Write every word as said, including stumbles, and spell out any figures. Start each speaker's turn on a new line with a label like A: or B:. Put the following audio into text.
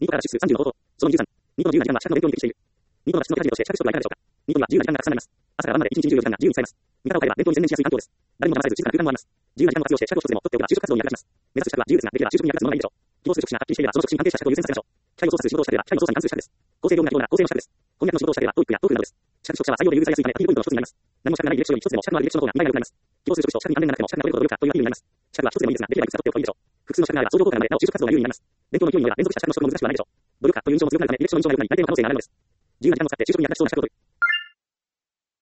A: ニコから出数さんじゅうの方法。そのにじゅうさん。ニコの自由な時間は資格の勉強に適している。ニコの脱出の手始めとして資格取得はいかがでしょうか。ニコには自由な時間がたくさんあります。朝から晩までいちにちじゅうよじかんが自由に使えます。味方を変えれば勉強に専念しやすい環境です。誰も邪魔されず静かな空間もあります。自由な時間を活用して資格を一つでも取っておけば就職活動に役立ちます。目指す資格は自由ですが、できれば就職に役立つものがいいでしょう。希望する職種がはっきりしていればその職種に関係した資格を優先させましょう。機械を操作する仕事をしたければ機械の操作に関する資格です。構成業務が必要なら構成の資格です。翻訳の仕事をしたければトーイックやトーフルなどです。資格取得者は採用で優遇されやすいため、ラッキーポイントの一つになります。何も資格がない履歴書より一つでも資格のある履歴書の方が未来が良くなります。希望する職種と資格に関連がなくても資格が取れることが努力かというアピールになります。資格は一つでもいいですが、できればいくつか取っておくといいでしょう。複数の資格があれば相乗効果なので、なお就職活動が有利になります。勉強の勢いによれば連続した資格の取得も難しくはないでしょう。努力家という印象も強くなるため、履歴書の印象も良くなり、内定の可能性があるのです。自由な時間を使って就職に役立ちそうな資格を取る。